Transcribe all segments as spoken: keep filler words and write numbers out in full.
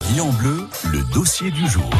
Vie en bleu, le dossier du jour.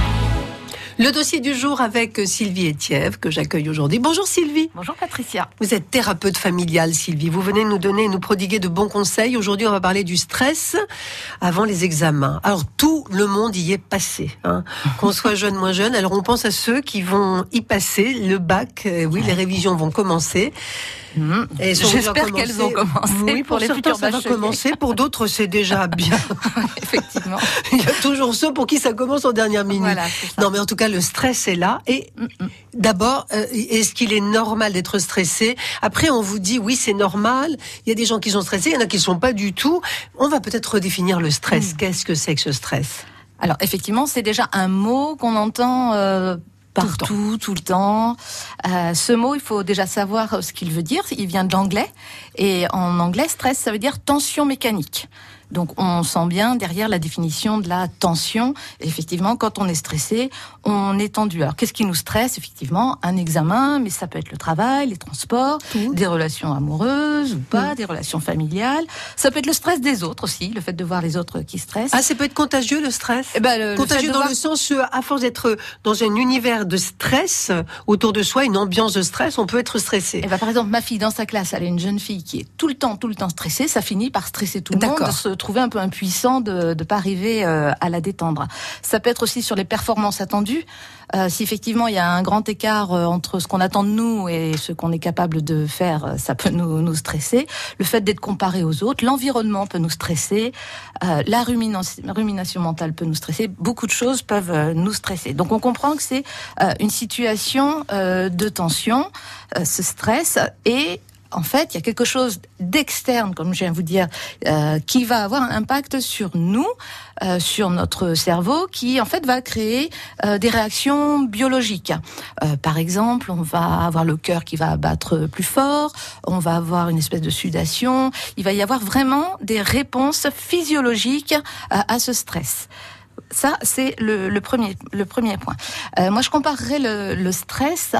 Le dossier du jour avec Sylvie Etiève, que j'accueille aujourd'hui. Bonjour Sylvie. Bonjour Patricia. Vous êtes thérapeute familiale, Sylvie. Vous venez nous donner, nous prodiguer de bons conseils. Aujourd'hui, on va parler du stress avant les examens. Alors, tout le monde y est passé, hein. Qu'on soit jeune, moins jeune. Alors, on pense à ceux qui vont y passer. Le bac, euh, oui, les révisions vont commencer. Mmh. Et J'espère qu'elles vont commencer. Oui, pour, pour les certains, futurs ça va commencer. Pour d'autres, c'est déjà bien. Effectivement. Il y a toujours ceux pour qui ça commence en dernière minute. Voilà, non, mais en tout cas, le stress est là. Et mmh. d'abord, euh, est-ce qu'il est normal d'être stressé ? Après, on vous dit, oui, c'est normal. Il y a des gens qui sont stressés, il y en a qui ne sont pas du tout. On va peut-être redéfinir le stress. Mmh. Qu'est-ce que c'est que ce stress ? Alors, effectivement, c'est déjà un mot qu'on entend... Euh... Partout, tout le temps. Euh, ce mot, il faut déjà savoir ce qu'il veut dire. Il vient de l'anglais. Et en anglais, stress, ça veut dire tension mécanique. Donc, on sent bien derrière la définition de la tension. Effectivement, quand on est stressé, on est tendu. Alors, qu'est-ce qui nous stresse ? Effectivement, un examen, mais ça peut être le travail, les transports, mmh. des relations amoureuses ou pas, mmh. des relations familiales. Ça peut être le stress des autres aussi, le fait de voir les autres qui stressent. Ah, ça peut être contagieux, le stress ? Eh ben, le, contagieux le dans voir... le sens, à force d'être dans un univers de stress, autour de soi, une ambiance de stress, on peut être stressé. Eh ben, par exemple, ma fille, dans sa classe, elle est une jeune fille qui est tout le temps, tout le temps stressée. Ça finit par stresser tout le D'accord. monde, de se trouver un peu impuissant de ne pas arriver euh, à la détendre. Ça peut être aussi sur les performances attendues. Euh, si effectivement il y a un grand écart euh, entre ce qu'on attend de nous et ce qu'on est capable de faire, euh, ça peut nous, nous stresser. Le fait d'être comparé aux autres, l'environnement peut nous stresser, euh, la rumination, rumination mentale peut nous stresser. Beaucoup de choses peuvent euh, nous stresser. Donc on comprend que c'est euh, une situation euh, de tension, euh, ce stress, et en fait, il y a quelque chose d'externe, comme je viens de vous dire, euh, qui va avoir un impact sur nous, euh, sur notre cerveau, qui en fait va créer euh, des réactions biologiques. Euh, par exemple, on va avoir le cœur qui va battre plus fort, on va avoir une espèce de sudation, il va y avoir vraiment des réponses physiologiques euh, à ce stress. Ça, c'est le, le premier, le premier point. Euh, moi, je comparerais le, le stress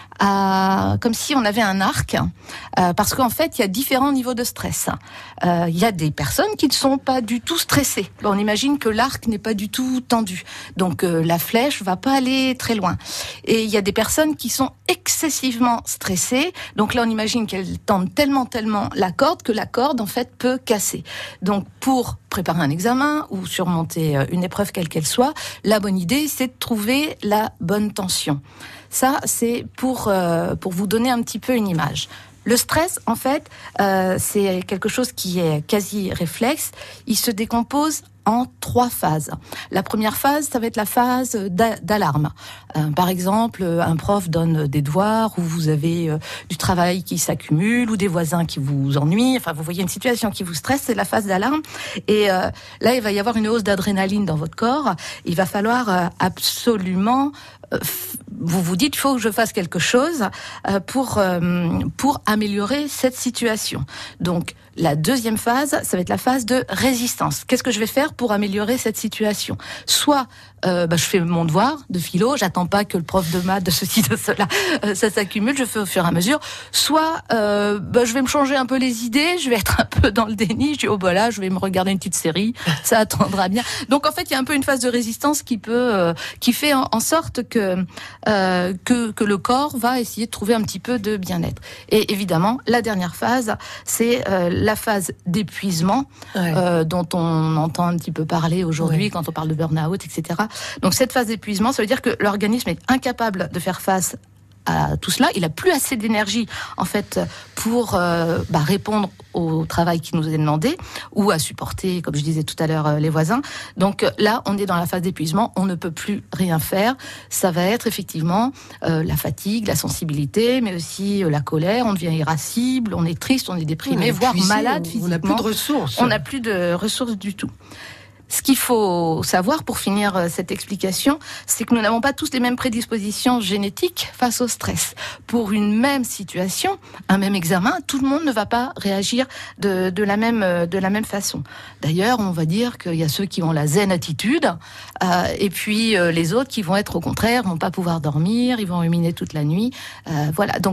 à comme si on avait un arc, euh, parce qu'en fait, il y a différents niveaux de stress. Euh, il y a des personnes qui ne sont pas du tout stressées. On imagine que l'arc n'est pas du tout tendu, donc euh, la flèche va pas aller très loin. Et il y a des personnes qui sont excessivement stressées. Donc là, on imagine qu'elles tendent tellement, tellement la corde que la corde, en fait, peut casser. Donc, pour préparer un examen ou surmonter une épreuve quelle qu'elle soit, la bonne idée, c'est de trouver la bonne tension. Ça, c'est pour, euh, pour vous donner un petit peu une image. Le stress, en fait, euh, c'est quelque chose qui est quasi réflexe. Il se décompose en trois phases. La première phase, ça va être la phase d'alarme. Euh, par exemple, un prof donne des devoirs ou vous avez euh, du travail qui s'accumule ou des voisins qui vous ennuient. Enfin, vous voyez une situation qui vous stresse, c'est la phase d'alarme. Et euh, là, il va y avoir une hausse d'adrénaline dans votre corps. Il va falloir euh, absolument... Euh, vous vous dites, il faut que je fasse quelque chose euh, pour, euh, pour améliorer cette situation. Donc, la deuxième phase, ça va être la phase de résistance. Qu'est-ce que je vais faire pour améliorer cette situation ? Soit euh, bah, je fais mon devoir de philo, j'attends pas que le prof de maths, de ceci, de cela, euh, ça s'accumule, je fais au fur et à mesure. Soit euh, bah, je vais me changer un peu les idées, je vais être un peu dans le déni, je dis oh bah là, je vais me regarder une petite série, ça attendra bien. Donc en fait, il y a un peu une phase de résistance qui peut, euh, qui fait en, en sorte que, euh, que que le corps va essayer de trouver un petit peu de bien-être. Et évidemment, la dernière phase, c'est euh, la phase d'épuisement, ouais. euh, dont on entend un petit peu parler aujourd'hui, ouais. quand on parle de burn-out, et cetera. Donc cette phase d'épuisement, ça veut dire que l'organisme est incapable de faire face à tout cela. Il n'a plus assez d'énergie, en fait, pour euh, bah, répondre au travail qui nous est demandé ou à supporter, comme je disais tout à l'heure, euh, les voisins. Donc là, on est dans la phase d'épuisement, on ne peut plus rien faire. Ça va être effectivement euh, la fatigue, la sensibilité, mais aussi euh, la colère. On devient irascible, on est triste, on est déprimé, on est voire épuisé, malade physiquement. On n'a plus de ressources. On n'a plus de ressources du tout. Ce qu'il faut savoir pour finir cette explication, c'est que nous n'avons pas tous les mêmes prédispositions génétiques face au stress. Pour une même situation, un même examen, tout le monde ne va pas réagir de, de, la, même, de la même façon. D'ailleurs, on va dire qu'il y a ceux qui ont la zen attitude, euh, et puis euh, les autres qui vont être au contraire, vont pas pouvoir dormir, ils vont ruminer toute la nuit. Euh, voilà, donc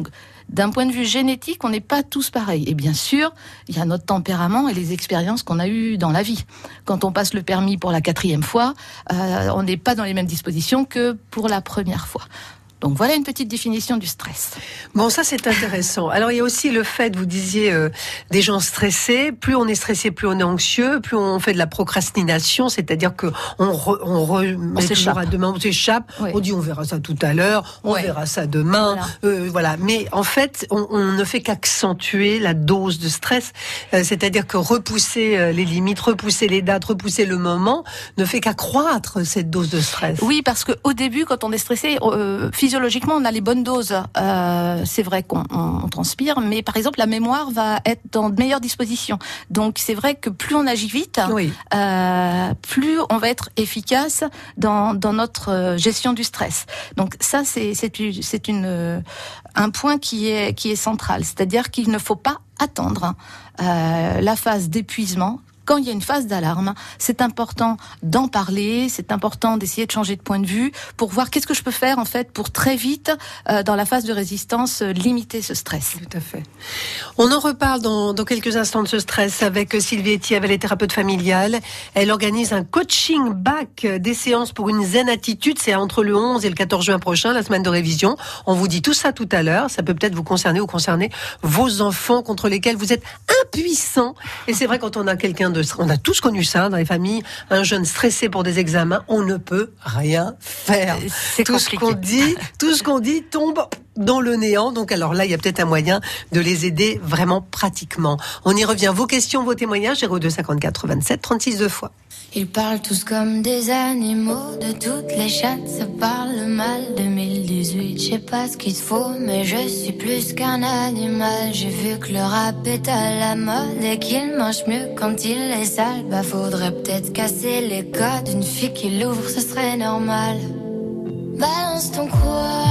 d'un point de vue génétique, on n'est pas tous pareils. Et bien sûr, il y a notre tempérament et les expériences qu'on a eues dans la vie. Quand on passe le permis pour la quatrième fois, euh, on n'est pas dans les mêmes dispositions que pour la première fois. Donc voilà une petite définition du stress. Bon, ça c'est intéressant. Alors il y a aussi le fait, vous disiez, euh, des gens stressés. Plus on est stressé, plus on est anxieux, plus on fait de la procrastination, c'est-à-dire que on, re, on remet toujours à demain, on s'échappe. Oui. On dit on verra ça tout à l'heure, on oui. verra ça demain. Voilà. Euh, voilà. Mais en fait, on, on ne fait qu'accentuer la dose de stress. Euh, c'est-à-dire que repousser euh, les limites, repousser les dates, repousser le moment, ne fait qu'accroître cette dose de stress. Oui, parce que au début, quand on est stressé, euh, physiologiquement, on a les bonnes doses. Euh, c'est vrai qu'on on, on transpire, mais par exemple, la mémoire va être dans de meilleures dispositions. Donc, c'est vrai que plus on agit vite, oui. euh, plus on va être efficace dans, dans notre gestion du stress. Donc, ça, c'est, c'est, une, c'est une, un point qui est, qui est central. C'est-à-dire qu'il ne faut pas attendre euh, la phase d'épuisement. Quand il y a une phase d'alarme, c'est important d'en parler, c'est important d'essayer de changer de point de vue pour voir qu'est-ce que je peux faire en fait pour très vite, euh, dans la phase de résistance, euh, limiter ce stress. Tout à fait. On en reparle dans, dans quelques instants de ce stress avec Sylvie Etiève, elle est thérapeute familiale. Elle organise un coaching back, des séances pour une zen attitude. C'est entre le onze et le quatorze juin prochain, la semaine de révision. On vous dit tout ça tout à l'heure. Ça peut peut-être vous concerner ou concerner vos enfants contre lesquels vous êtes impuissants. Et c'est vrai, quand on a quelqu'un de on a tous connu ça dans les familles, un jeune stressé pour des examens, on ne peut rien faire. C'est tout compliqué. ce qu'on dit, tout ce qu'on dit tombe dans le néant. Donc alors là, il y a peut-être un moyen de les aider vraiment pratiquement. On y revient. Vos questions, vos témoignages, zéro deux cinquante-quatre vingt-sept trente-six deux fois. Ils parlent tous comme des animaux, de toutes les chattes, ça parle mal. deux mille dix-huit, je sais pas ce qu'il te faut, mais je suis plus qu'un animal. J'ai vu que le rap est à la mode et qu'il mange mieux quand il est sale. Bah faudrait peut-être casser les codes, une fille qui l'ouvre, ce serait normal. Balance ton quoi.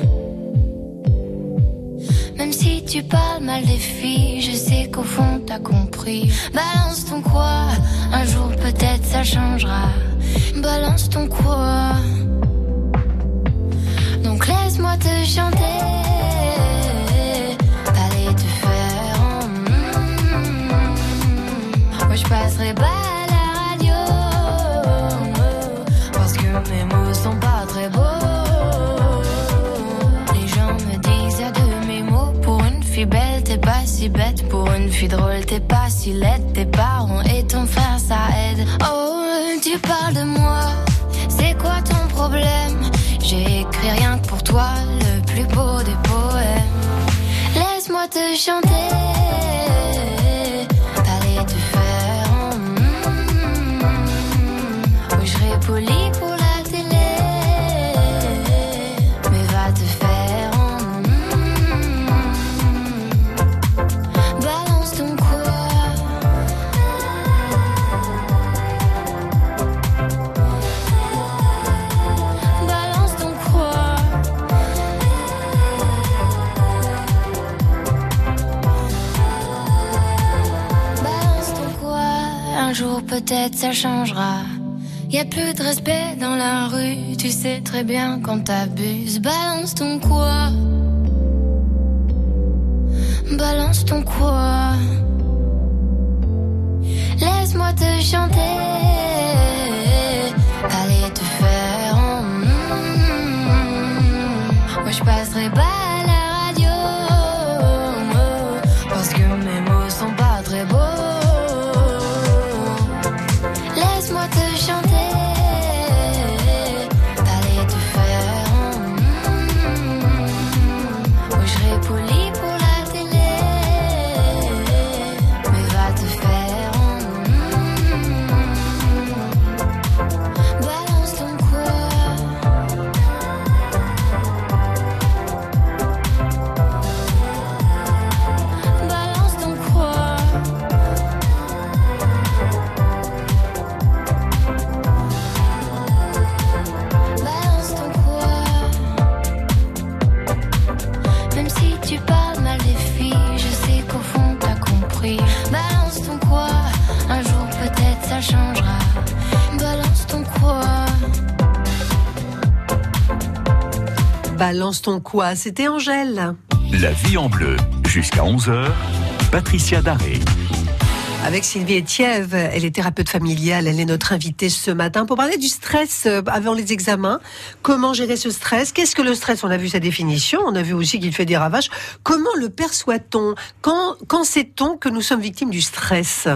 Même si tu parles mal des filles, je sais qu'au fond t'as compris. Balance ton quoi, un jour peut-être ça changera. Balance ton quoi. Donc laisse-moi te chanter. Allez te faire en mm, moi je passerai pas à la radio, parce que mes mots sont pas très beaux. Belle, t'es pas si bête. Pour une fille drôle, t'es pas si laide. Tes parents et ton frère, ça aide. Oh, tu parles de moi, c'est quoi ton problème? J'ai écrit rien que pour toi, le plus beau des poèmes. Laisse-moi te chanter. Allez te faire en mm, oui, je serai poli pour la télé, mais va te faire. Un jour peut-être ça changera. Y a plus de respect dans la rue, tu sais très bien quand t'abuses. Balance ton quoi. Balance ton quoi. Laisse-moi te chanter. Allez te faire en mm, moi je passerai pas à la radio, parce que mes mots sont pas très beaux. Laisse-moi te chanter. Allez te faire en mm, oui, je serai poli pour la télé, mais va te faire en mm, balance ton quoi. Balance ton quoi. Balance ton quoi. Même si tu parles mal des filles, je sais qu'au fond t'as compris. Balance ton quoi. Un jour peut-être ça changera. Balance ton quoi. Balance ton quoi. C'était Angèle. La vie en bleu, jusqu'à onze heures, Patricia Daré. Avec Sylvie Ethiève, elle est thérapeute familiale, elle est notre invitée ce matin pour parler du stress avant les examens. Comment gérer ce stress? Qu'est-ce que le stress? On a vu sa définition, on a vu aussi qu'il fait des ravages. Comment le perçoit-on? Quand, quand sait-on que nous sommes victimes du stress?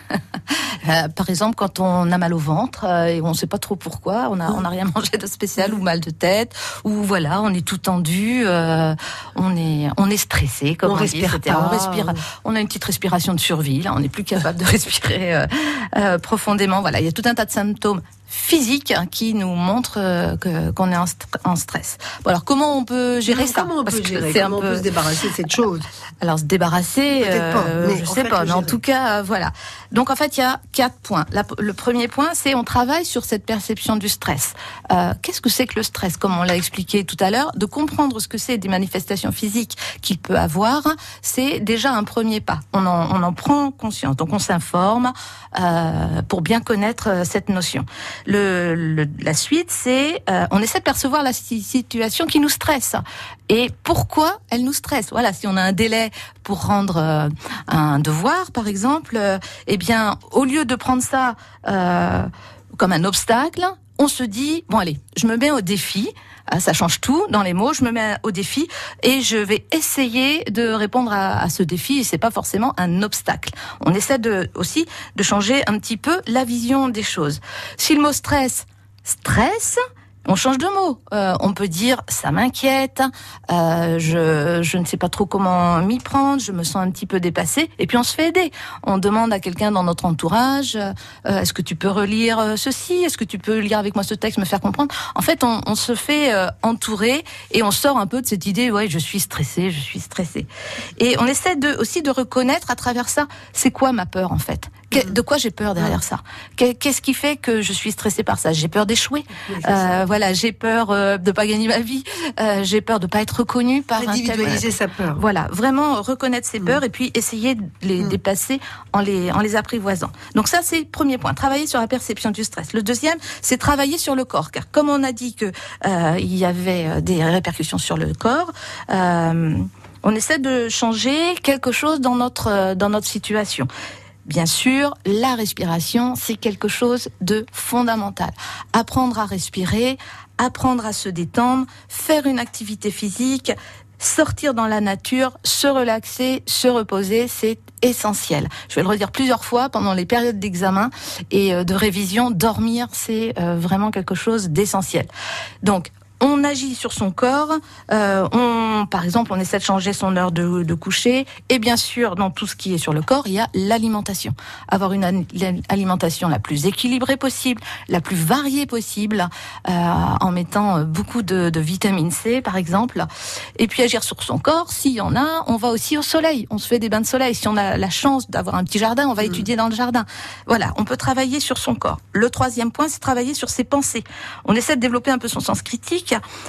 Euh, par exemple, quand on a mal au ventre euh, et on ne sait pas trop pourquoi, on n'a on a rien mangé de spécial ou mal de tête, ou voilà, on est tout tendu, euh, on est on est stressé, comme on, on respire dit, pas. On respire, on a une petite respiration de survie, là, on n'est plus capable de respirer euh, euh, profondément. Voilà, il y a tout un tas de symptômes physiques hein, qui nous montrent euh, que, qu'on est en, st- en stress. Bon, alors comment on peut gérer alors, ça? Comment on Parce peut que gérer c'est Comment un on peu... peut se débarrasser de cette chose? Alors se débarrasser, peut-être pas, euh, mais je en sais fait, pas, mais en gérer. tout cas, euh, voilà. Donc en fait, il y a quatre points. La, le premier point, c'est on travaille sur cette perception du stress. Euh, qu'est-ce que c'est que le stress? Comme on l'a expliqué tout à l'heure, de comprendre ce que c'est des manifestations physiques qu'il peut avoir, c'est déjà un premier pas. On en, on en prend conscience. Donc on s'informe euh, pour bien connaître euh, cette notion. Le, le, la suite, c'est euh, on essaie de percevoir la situation qui nous stresse et pourquoi elle nous stresse. Voilà, si on a un délai pour rendre euh, un devoir, par exemple, euh, eh bien, au lieu de prendre ça euh, comme un obstacle, on se dit bon allez, je me mets au défi. Ça change tout dans les mots. Je me mets au défi et je vais essayer de répondre à, à ce défi. Et c'est pas forcément un obstacle. On essaie de aussi de changer un petit peu la vision des choses. Si le mot stress, stress. On change de mot. Euh, on peut dire ça m'inquiète, euh, je je ne sais pas trop comment m'y prendre, je me sens un petit peu dépassée. Et puis on se fait aider. On demande à quelqu'un dans notre entourage euh, est-ce que tu peux relire ceci? Est-ce que tu peux lire avec moi ce texte, me faire comprendre? En fait, on, on se fait euh, entourer et on sort un peu de cette idée ouais je suis stressée, je suis stressée. Et on essaie de aussi de reconnaître à travers ça c'est quoi ma peur en fait. De quoi j'ai peur derrière ça? Qu'est-ce qui fait que je suis stressée par ça? J'ai peur d'échouer. Euh, voilà, j'ai peur euh, de pas gagner ma vie. Euh, j'ai peur de pas être reconnue par un tel. Individualiser sa peur. Voilà, vraiment reconnaître ses peurs mmh. et puis essayer de les mmh. dépasser en les en les apprivoisant. Donc ça, c'est le premier point. Travailler sur la perception du stress. Le deuxième, c'est travailler sur le corps, car comme on a dit que euh, il y avait des répercussions sur le corps. Euh, on essaie de changer quelque chose dans notre dans notre situation. Bien sûr, la respiration, c'est quelque chose de fondamental. Apprendre à respirer, apprendre à se détendre, faire une activité physique, sortir dans la nature, se relaxer, se reposer, c'est essentiel. Je vais le redire plusieurs fois pendant les périodes d'examen et de révision. Dormir, c'est vraiment quelque chose d'essentiel. Donc, on agit sur son corps, euh, on, par exemple, on essaie de changer son heure de, de coucher, et bien sûr, dans tout ce qui est sur le corps, il y a l'alimentation. Avoir une alimentation la plus équilibrée possible, la plus variée possible, euh, en mettant beaucoup de, de vitamine C, par exemple, et puis agir sur son corps. S'il y en a, on va aussi au soleil, on se fait des bains de soleil. Si on a la chance d'avoir un petit jardin, on va mmh. étudier dans le jardin. Voilà, on peut travailler sur son corps. Le troisième point, c'est travailler sur ses pensées. On essaie de développer un peu son sens critique.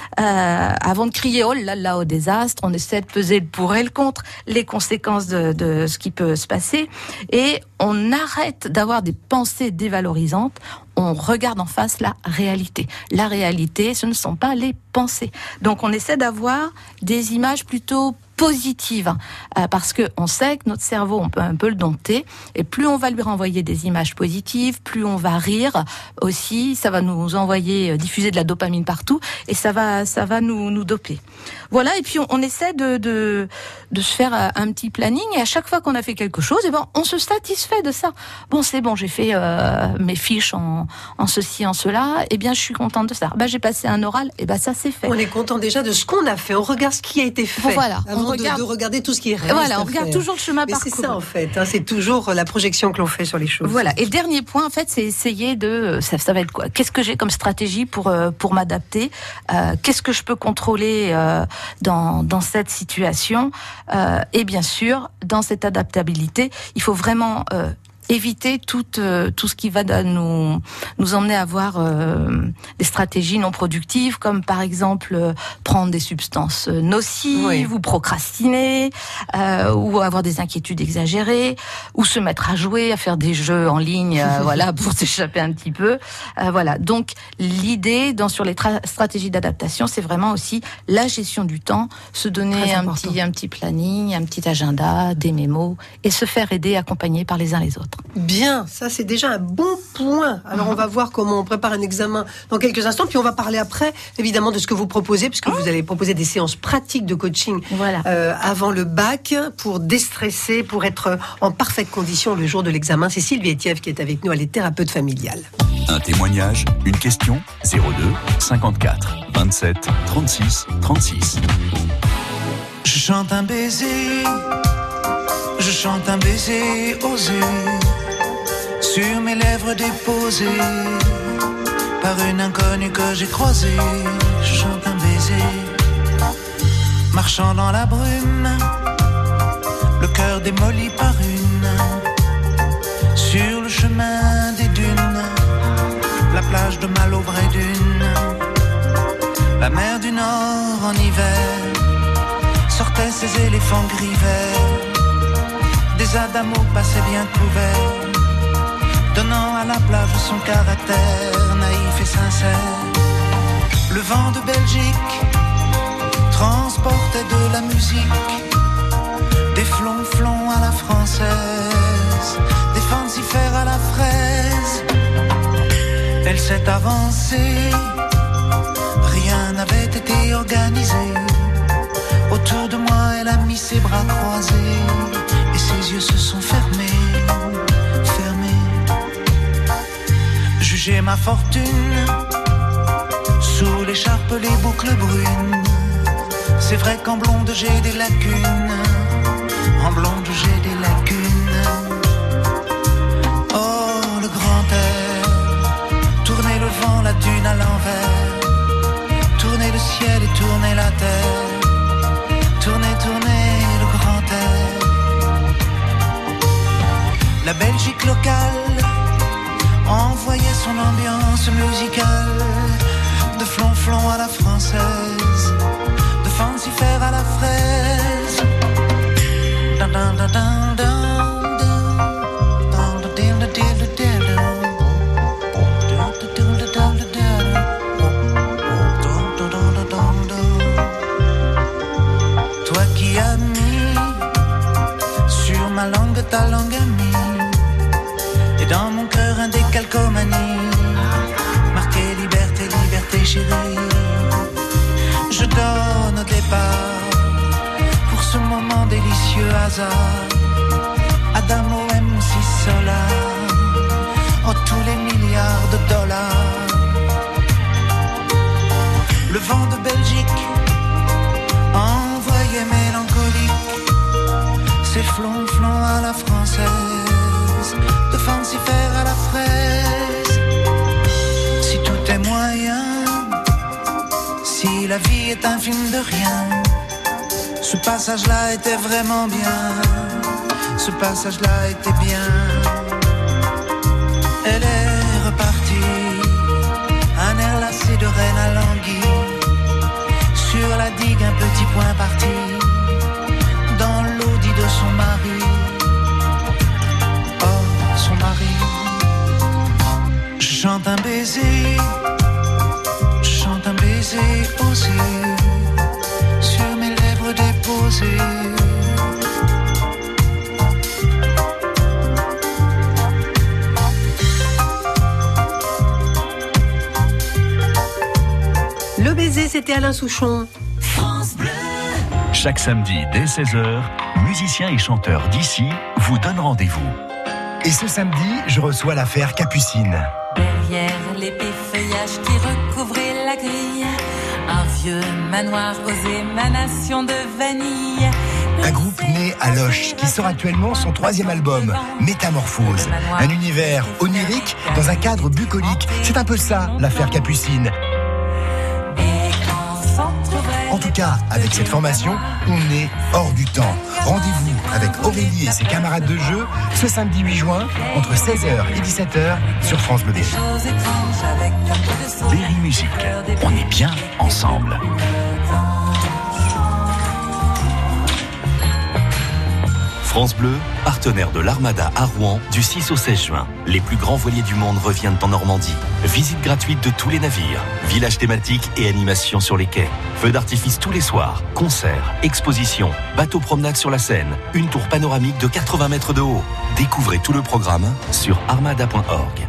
Euh, avant de crier oh là là au désastre, on essaie de peser le pour et le contre, les conséquences de, de ce qui peut se passer, et on arrête d'avoir des pensées dévalorisantes. On regarde en face la réalité. La réalité, ce ne sont pas les pensées. Donc on essaie d'avoir des images plutôt positives, euh, parce que on sait que notre cerveau, on peut un peu le dompter, et plus on va lui renvoyer des images positives, plus on va rire aussi, ça va nous envoyer, euh, diffuser de la dopamine partout, et ça va, ça va nous, nous doper. Voilà, et puis on, on essaie de, de, de se faire un, un petit planning, et à chaque fois qu'on a fait quelque chose, et ben, on se satisfait de ça. Bon, c'est bon, j'ai fait euh, mes fiches en, en ceci, en cela, et bien je suis contente de ça. Ben, j'ai passé un oral, et ben ça c'est fait. On est content déjà de ce qu'on a fait, on regarde ce qui a été fait. Bon, voilà, avant on regarde... de, de regarder tout ce qui reste. Voilà, on regarde faire. toujours le chemin Mais parcouru. c'est ça en fait, hein, c'est toujours la projection que l'on fait sur les choses. Voilà, et le dernier point en fait, c'est essayer de, ça, ça va être quoi? Qu'est-ce que j'ai comme stratégie pour pour m'adapter? euh, Qu'est-ce que je peux contrôler euh, dans dans cette situation? euh, Et bien sûr, dans cette adaptabilité, il faut vraiment euh, éviter tout, euh, tout ce qui va nous, nous emmener à avoir euh, des stratégies non productives, comme par exemple euh, prendre des substances nocives, oui. ou procrastiner, euh, ou avoir des inquiétudes exagérées, ou se mettre à jouer, à faire des jeux en ligne, euh, voilà, pour s'échapper un petit peu. Euh, voilà. Donc l'idée dans sur les tra- stratégies d'adaptation, c'est vraiment aussi la gestion du temps, se donner un petit, un petit planning, un petit agenda, des mémos, et se faire aider, accompagner par les uns les autres. Bien, ça c'est déjà un bon point. Alors on va voir comment on prépare un examen dans quelques instants, puis on va parler après évidemment de ce que vous proposez, puisque vous allez proposer des séances pratiques de coaching voilà. euh, avant le bac pour déstresser, pour être en parfaite condition le jour de l'examen. C'est Sylvie Etiev qui est avec nous, elle est thérapeute familiale. Un témoignage, une question, zéro deux cinquante-quatre vingt-sept trente-six trente-six. Je chante un baiser, je chante un baiser osé, sur mes lèvres déposées, par une inconnue que j'ai croisée. Je chante un baiser, marchant dans la brume, le cœur démoli par une, sur le chemin des dunes, la plage de Malo-Bray-Dune, la mer du Nord en hiver, sortaient ces éléphants gris verts, des adamos passaient bien couverts, donnant à la plage son caractère naïf et sincère. Le vent de Belgique transportait de la musique, des flonflons à la française, des fancifères à la fraise. Elle s'est avancée, rien n'avait été organisé. Autour de moi, elle a mis ses bras croisés et ses yeux se sont fermés, fermés. Jugez ma fortune, sous l'écharpe les boucles brunes. C'est vrai qu'en blonde j'ai des lacunes, en blonde j'ai des lacunes. Oh, le grand air, tournez le vent, la dune à l'envers, tournez le ciel et tournez la terre. Tournez, tournez le grand air. La Belgique locale envoyait son ambiance musicale, de flonflon à la française, de fancifère à la fraise. Dun, dun, dun, dun, dun. Ma langue, ta langue amie, et dans mon cœur un décalcomanie, marqué liberté, liberté chérie. Je donne au départ, pour ce moment délicieux hasard, Adamo M si Sola, en tous les milliards de dollars. Le vent de Belgique envoyait mélancolique, c'est flonflon à la française, de fancifère à la fraise. Si tout est moyen, si la vie est un film de rien, ce passage-là était vraiment bien, ce passage-là était bien. Elle est repartie, un air lassé de reine à l'anguille, sur la digue un petit point parti, dans l'audit de son mari. Oh, son mari. Je chante un baiser, je chante un baiser osé, sur mes lèvres déposées. Le baiser, c'était Alain Souchon. France Bleu. Chaque samedi dès seize heures, musiciens et chanteurs d'ici vous donnent rendez-vous. Et ce samedi, je reçois l'affaire Capucine. Derrière l'épais feuillage qui recouvrait la grille, un vieux manoir aux émanations de vanille. Un groupe né à Loches qui sort actuellement son troisième album, Métamorphose. Un univers onirique dans un cadre bucolique. C'est un peu ça, l'affaire Capucine. En tout tout cas, avec cette formation, on est hors du temps. Rendez-vous avec Aurélie et ses camarades de jeu ce samedi huit juin entre seize heures et dix-sept heures sur France Bleu Berry. Berry Musique, on est bien ensemble. France Bleu, partenaire de l'Armada à Rouen du six au seize juin. Les plus grands voiliers du monde reviennent en Normandie. Visite gratuite de tous les navires, villages thématiques et animations sur les quais. Feux d'artifice tous les soirs, concerts, expositions, bateaux promenades sur la Seine, une tour panoramique de quatre-vingts mètres de haut. Découvrez tout le programme sur armada point org.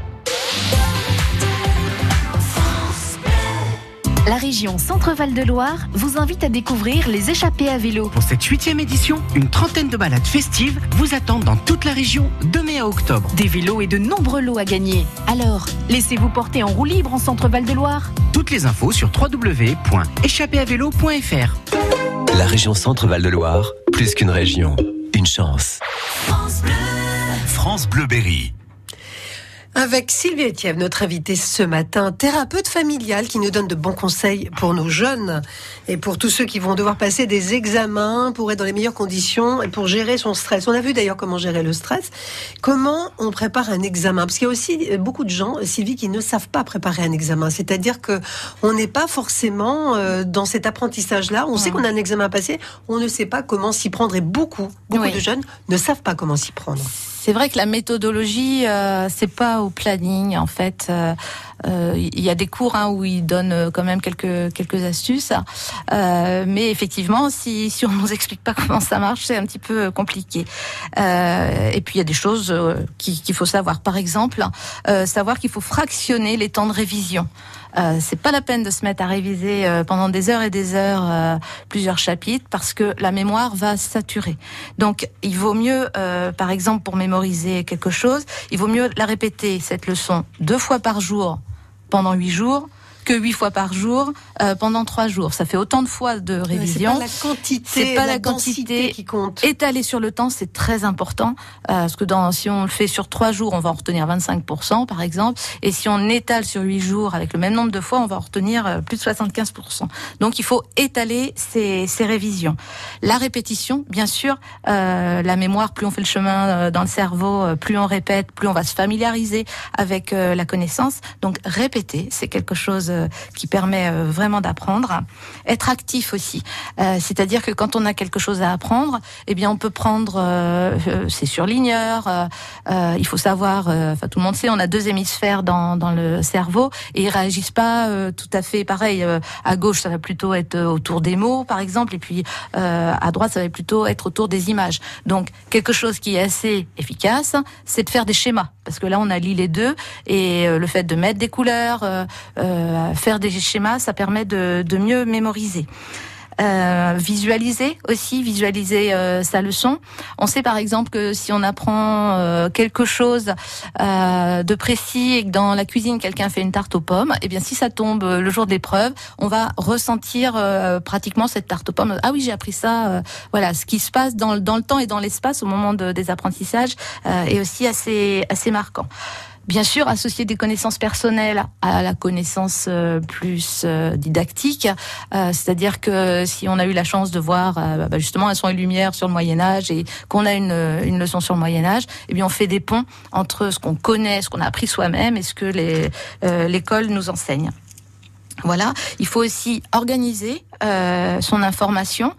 La région Centre-Val de Loire vous invite à découvrir les échappées à vélo. Pour cette huitième édition, une trentaine de balades festives vous attendent dans toute la région de mai à octobre. Des vélos et de nombreux lots à gagner. Alors, laissez-vous porter en roue libre en Centre-Val de Loire. Toutes les infos sur w w w point échappé à vélo point f r. La région Centre-Val de Loire, plus qu'une région, une chance. France Bleu, France Bleu Berry. Avec Sylvie Etiève, notre invitée ce matin, thérapeute familiale qui nous donne de bons conseils pour nos jeunes et pour tous ceux qui vont devoir passer des examens pour être dans les meilleures conditions et pour gérer son stress. On a vu d'ailleurs comment gérer le stress. Comment on prépare un examen? Parce qu'il y a aussi beaucoup de gens, Sylvie, qui ne savent pas préparer un examen. C'est-à-dire que on n'est pas forcément euh, dans cet apprentissage-là. On mmh. sait qu'on a un examen à passer, on ne sait pas comment s'y prendre et beaucoup, beaucoup oui. de jeunes ne savent pas comment s'y prendre. C'est vrai que la méthodologie, euh, c'est pas au planning en fait. Euh, euh, il y a des cours hein, où ils donnent quand même quelques quelques astuces, euh, mais effectivement, si si on nous explique pas comment ça marche, c'est un petit peu compliqué. Euh, et puis il y a des choses euh, qui, qu'il faut savoir. Par exemple, euh, savoir qu'il faut fractionner les temps de révision. Euh, c'est pas la peine de se mettre à réviser euh, pendant des heures et des heures euh, plusieurs chapitres parce que la mémoire va saturer. Donc il vaut mieux, euh, par exemple, pour mémoriser quelque chose, il vaut mieux la répéter cette leçon deux fois par jour pendant huit jours que huit fois par jour euh, pendant trois jours. Ça fait autant de fois de révision. Ouais, c'est pas la quantité, c'est pas la, la quantité qui compte. Étaler sur le temps, c'est très important euh, parce que dans, si on le fait sur trois jours, on va en retenir vingt-cinq pour cent par exemple, et si on étale sur huit jours avec le même nombre de fois, on va en retenir euh, plus de soixante-quinze pour cent. Donc il faut étaler ces, ces révisions. La répétition, bien sûr, euh, la mémoire, plus on fait le chemin euh, dans le cerveau, euh, plus on répète, plus on va se familiariser avec euh, la connaissance. Donc répéter, c'est quelque chose qui permet vraiment d'apprendre. Être actif aussi, euh, c'est-à-dire que quand on a quelque chose à apprendre, eh bien on peut prendre euh, ses surligneurs. Euh, euh, il faut savoir, euh, enfin tout le monde sait, on a deux hémisphères dans dans le cerveau et ils réagissent pas euh, tout à fait pareil. Euh, à gauche, ça va plutôt être autour des mots, par exemple, et puis euh, à droite, ça va plutôt être autour des images. Donc quelque chose qui est assez efficace, c'est de faire des schémas, parce que là on allie les deux et euh, le fait de mettre des couleurs, euh, euh, faire des schémas, ça permet de, de mieux mémoriser. Euh, visualiser aussi, visualiser euh, sa leçon. On sait par exemple que si on apprend euh, quelque chose euh, de précis et que dans la cuisine quelqu'un fait une tarte aux pommes, et bien si ça tombe le jour de l'épreuve, on va ressentir euh, pratiquement cette tarte aux pommes. Ah oui, j'ai appris ça. Euh, voilà, ce qui se passe dans, dans le temps et dans l'espace au moment de, des apprentissages euh, est aussi assez assez marquant. Bien sûr, associer des connaissances personnelles à la connaissance euh, plus euh, didactique, euh, c'est-à-dire que si on a eu la chance de voir euh, bah justement un son et lumière sur le Moyen-Âge et qu'on a une, une leçon sur le Moyen-Âge, eh bien on fait des ponts entre ce qu'on connaît, ce qu'on a appris soi-même et ce que les, euh, l'école nous enseigne. Voilà, il faut aussi organiser euh, son information,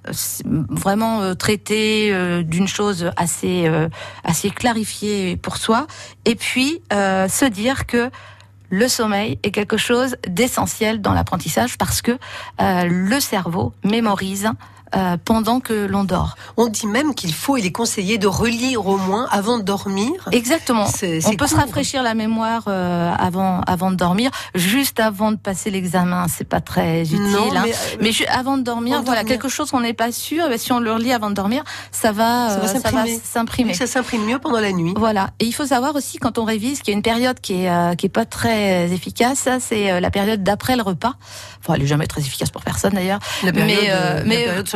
vraiment euh, traiter euh, d'une chose assez euh, assez clarifiée pour soi, et puis euh, se dire que le sommeil est quelque chose d'essentiel dans l'apprentissage parce que euh, le cerveau mémorise Euh, pendant que l'on dort. On dit même qu'il faut, il est conseillé de relire au moins avant de dormir. Exactement. C'est, c'est on peut court. se rafraîchir la mémoire euh, avant avant de dormir, juste avant de passer l'examen, c'est pas très utile. Non, mais, hein. euh, mais ju- avant de dormir, avant voilà, dormir. quelque chose qu'on n'est pas sûr, eh si on le relit avant de dormir, ça va, ça va euh, s'imprimer. Ça va s'imprimer. Oui, ça s'imprime mieux pendant la nuit. Voilà. Et il faut savoir aussi quand on révise qu'il y a une période qui est euh, qui est pas très efficace. Ça, c'est euh, la période d'après le repas. Enfin, elle est jamais très efficace pour personne d'ailleurs. La période, mais euh, la mais période somnolence.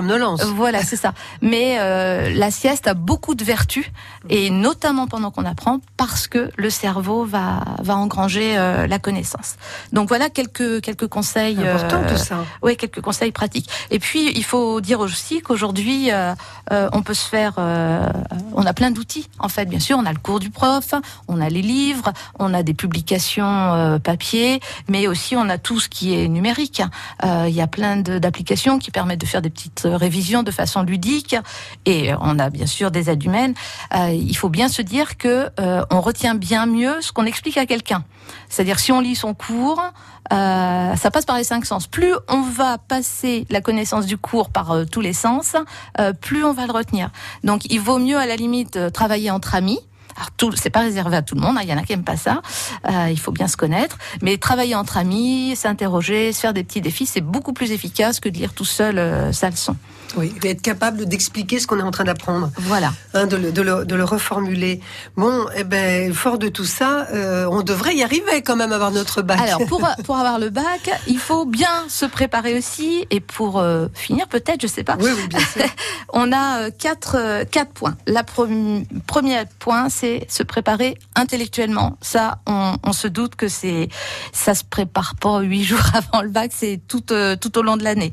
somnolence. Voilà, c'est ça. Mais euh, la sieste a beaucoup de vertus, et notamment pendant qu'on apprend, parce que le cerveau va va engranger euh, la connaissance. Donc voilà quelques quelques conseils. Important euh, tout ça. Oui, quelques conseils pratiques. Et puis il faut dire aussi qu'aujourd'hui euh, euh, on peut se faire, euh, on a plein d'outils en fait. Bien sûr, on a le cours du prof, on a les livres, on a des publications euh, papier, mais aussi on a tout ce qui est numérique. Euh, il y a plein de, d'applications qui permettent de faire des petites révisions de façon ludique, et on a bien sûr des aides humaines. Euh, il faut bien se dire que euh, on retient bien mieux ce qu'on explique à quelqu'un. C'est-à-dire si on lit son cours, euh, ça passe par les cinq sens. Plus on va passer la connaissance du cours par euh, tous les sens, euh, plus on va le retenir. Donc il vaut mieux à la limite euh, travailler entre amis. Alors tout, c'est pas réservé à tout le monde, il hein, y en a qui aiment pas ça, euh, il faut bien se connaître, mais travailler entre amis, s'interroger, se faire des petits défis, c'est beaucoup plus efficace que de lire tout seul euh, sa leçon. Oui, et être capable d'expliquer ce qu'on est en train d'apprendre. Voilà. Hein, de, le, de, le, de le reformuler. Bon, eh ben, fort de tout ça, euh, on devrait y arriver quand même à avoir notre bac. Alors, pour, pour avoir le bac, il faut bien se préparer aussi, et pour euh, finir peut-être, je sais pas. Oui, oui, bien sûr. On a euh, quatre, euh, quatre points. La pre- premier point, c'est se préparer intellectuellement. Ça, on, on se doute que c'est, ça se prépare pas huit jours avant le bac, c'est tout, euh, tout au long de l'année.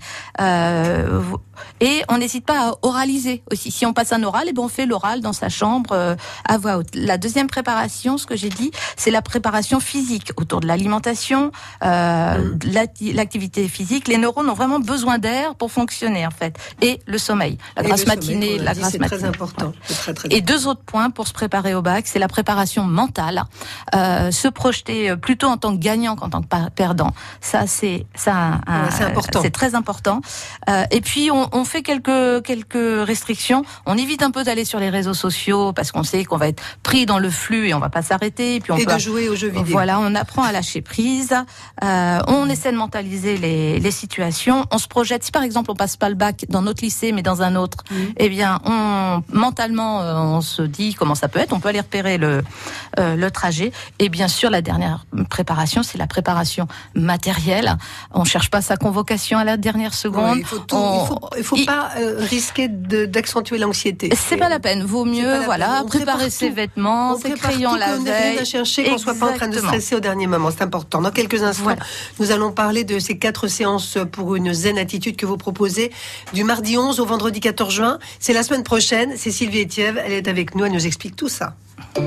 Euh, et on n'hésite pas à oraliser aussi. Si on passe un oral, et ben on fait l'oral dans sa chambre euh, à voix haute. La deuxième préparation, ce que j'ai dit, c'est la préparation physique autour de l'alimentation, euh, mmh. de l'activité physique. Les neurones ont vraiment besoin d'air pour fonctionner en fait, et le sommeil, la et grasse le matinée, sommeil, la dit, grasse c'est matinée. Très important. C'est très, très et important. deux autres points pour se préparer au bac, c'est la préparation mentale, euh, se projeter plutôt en tant que gagnant qu'en tant que perdant. Ça, c'est ça, un, ouais, c'est important. C'est très important. Euh, et puis on, on fait quelques quelques restrictions. On évite un peu d'aller sur les réseaux sociaux parce qu'on sait qu'on va être pris dans le flux et on va pas s'arrêter. Et puis on et peut, de jouer aux jeux vidéo. Voilà, on apprend à lâcher prise. Euh, on essaie de mentaliser les, les situations. On se projette. Si par exemple on passe pas le bac dans notre lycée mais dans un autre, mmh. eh bien on mentalement euh, on se dit comment ça peut être. On peut aller repérer le euh, le trajet. Et bien sûr la dernière préparation, c'est la préparation matérielle. On cherche pas sa convocation à la dernière seconde. Ouais, il faut tout, on, il faut, il faut il, pas euh, risquer de, d'accentuer l'anxiété. C'est pas la peine. Vaut mieux voilà préparer ses vêtements, ses crayons la veille. On n'ait rien à chercher, qu'on soit pas en train de stresser au dernier moment. C'est important. Dans quelques instants, voilà. Nous allons parler de ces quatre séances pour une zen attitude que vous proposez du mardi onze au vendredi quatorze juin. C'est la semaine prochaine. C'est Sylvie Etiève. Elle est avec nous. Elle nous explique tout ça.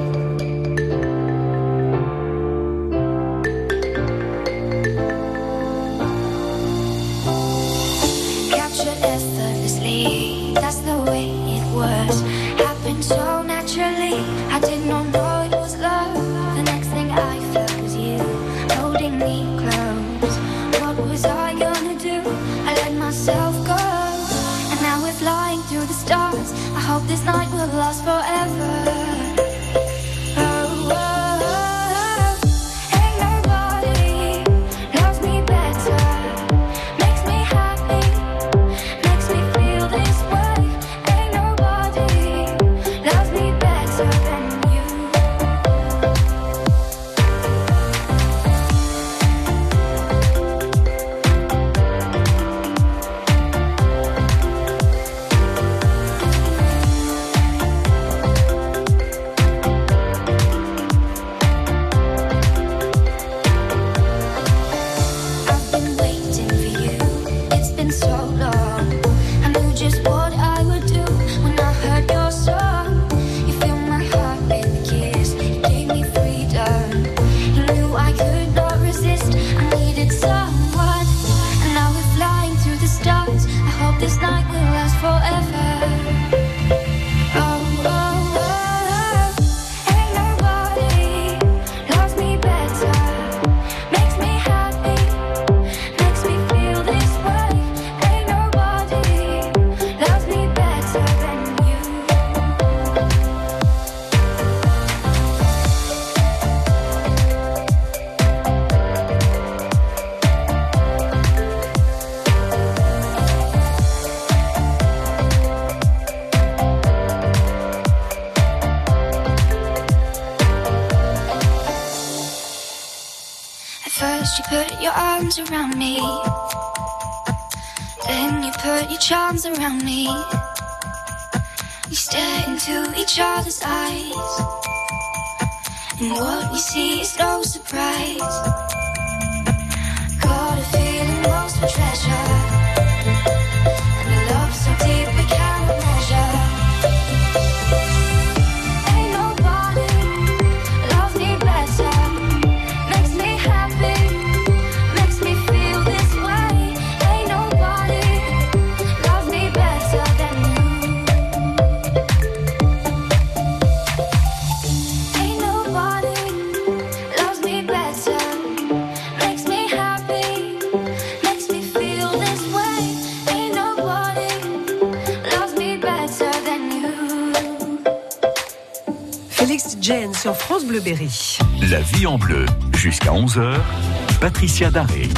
This night will last forever. First you put your arms around me, Then you put your charms around me. We stare into each other's eyes, and what we see is no surprise. Got a feeling lost for treasure, and a love so deep we cannot measure. Ain't nobody loves me better, makes me happy, makes me feel this way. Ain't nobody loves me better than you. Ain't nobody loves me better, makes me happy, makes me feel this way. Ain't nobody loves me better than you. Félix Jaehn sur France Bleu Berry. La vie en bleu, jusqu'à onze heures, Patricia Daré.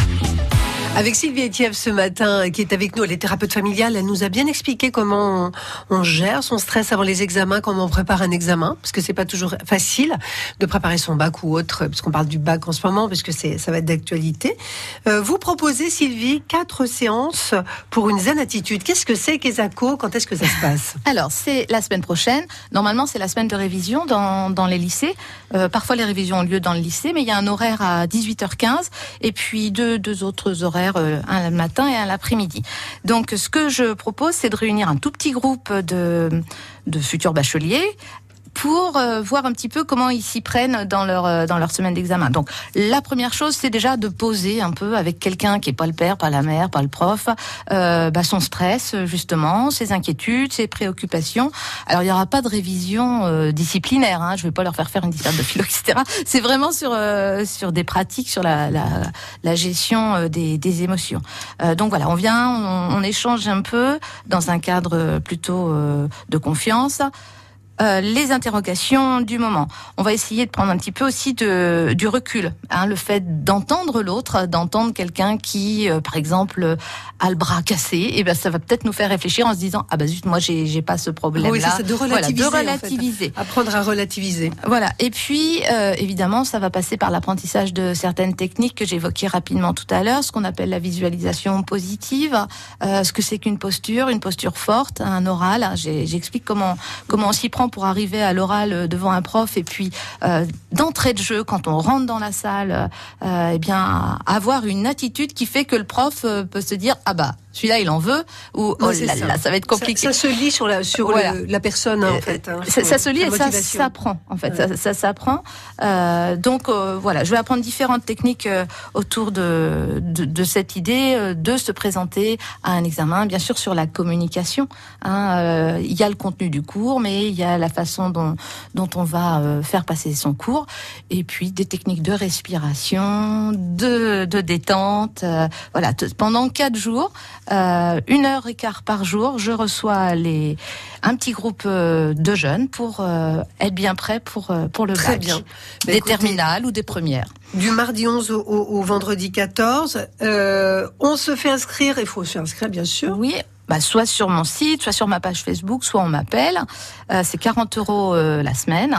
Avec Sylvie Etiev ce matin, qui est avec nous, elle est thérapeute familiale, elle nous a bien expliqué comment on, on gère son stress avant les examens, comment on prépare un examen, parce que c'est pas toujours facile de préparer son bac ou autre, parce qu'on parle du bac en ce moment, parce que c'est, ça va être d'actualité. Euh, vous proposez, Sylvie, quatre séances pour une zen attitude. Qu'est-ce que c'est qu'Esako? Quand est-ce que ça se passe? Alors, c'est la semaine prochaine. Normalement, c'est la semaine de révision dans, dans les lycées. Euh, parfois, les révisions ont lieu dans le lycée, mais il y a un horaire à dix-huit heures quinze et puis deux, deux autres horaires, euh, un le matin et un l'après-midi. Donc, ce que je propose, c'est de réunir un tout petit groupe de, de futurs bacheliers pour euh, voir un petit peu comment ils s'y prennent dans leur euh, dans leur semaine d'examen. Donc la première chose, c'est déjà de poser un peu avec quelqu'un qui est pas le père, pas la mère, pas le prof, euh, bah, son stress justement, ses inquiétudes, ses préoccupations. Alors il y aura pas de révision euh, disciplinaire, hein, je vais pas leur faire faire une disserte de philo, et cetera. C'est vraiment sur euh, sur des pratiques, sur la la, la gestion euh, des des émotions. Euh, donc voilà, on vient, on, on échange un peu dans un cadre plutôt euh, de confiance. Euh, les interrogations du moment. On va essayer de prendre un petit peu aussi de, du recul. Hein, le fait d'entendre l'autre, d'entendre quelqu'un qui, euh, par exemple, a le bras cassé, et ben ça va peut-être nous faire réfléchir en se disant ah bah zut, moi j'ai j'ai pas ce problème-là. Oui, c'est ça, de relativiser. Voilà, de relativiser. En fait. Apprendre à relativiser. Voilà. Et puis euh, évidemment, ça va passer par l'apprentissage de certaines techniques que j'évoquais rapidement tout à l'heure, ce qu'on appelle la visualisation positive, euh, ce que c'est qu'une posture, une posture forte, un oral. J'ai, j'explique comment comment on s'y prend pour arriver à l'oral devant un prof, et puis euh, d'entrée de jeu, quand on rentre dans la salle, euh, eh bien avoir une attitude qui fait que le prof euh, peut se dire ah bah celui-là il en veut, ou oh là là ça va être compliqué. Ça, ça se lit sur la sur voilà. le, la personne hein, en fait. Hein, ça, ça se lit et ça s'apprend en fait. Ouais. Ça, ça s'apprend. Euh, donc euh, voilà, je vais apprendre différentes techniques euh, autour de, de de cette idée euh, de se présenter à un examen. Bien sûr sur la communication. Hein, euh, il y a le contenu du cours, mais il y a la façon dont dont on va euh, faire passer son cours, et puis des techniques de respiration, de de détente. Euh, voilà, t- pendant quatre jours. Euh, une heure et quart par jour, je reçois les un petit groupe euh, de jeunes pour euh, être bien prêts pour euh, pour le Très bac, bien. des bah, écoutez, terminales ou des premières. Du mardi onze au, au, au vendredi quatorze, euh, on se fait inscrire. Il faut se faire inscrire, bien sûr. Oui. Bah, soit sur mon site, soit sur ma page Facebook, soit on m'appelle. Euh, c'est quarante euros euh, la semaine.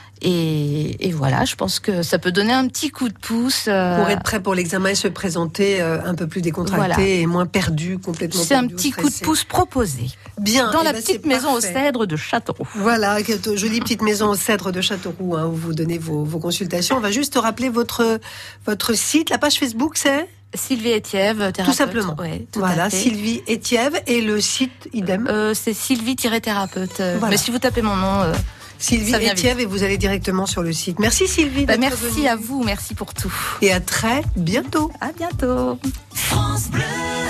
Et, et voilà, je pense que ça peut donner un petit coup de pouce. Euh, pour être prêt pour l'examen et se présenter euh, un peu plus décontracté voilà. et moins perdu, complètement C'est perdu. un petit coup de pouce proposé. Bien. Dans la ben petite maison parfait. Au cèdre de Châteauroux. Voilà, jolie petite maison au cèdre de Châteauroux, hein, où vous donnez vos, vos consultations. On va juste rappeler votre, votre site, la page Facebook, c'est Sylvie Etiev, thérapeute. Tout simplement. Ouais, tout voilà, Sylvie Etiev, et le site idem. Euh, c'est Sylvie-thérapeute. Voilà. Mais si vous tapez mon nom. Euh... Sylvie Etiev, et vous allez directement sur le site. Merci Sylvie. Bah, merci venue. À vous, merci pour tout. Et à très bientôt. À bientôt. France Bleu.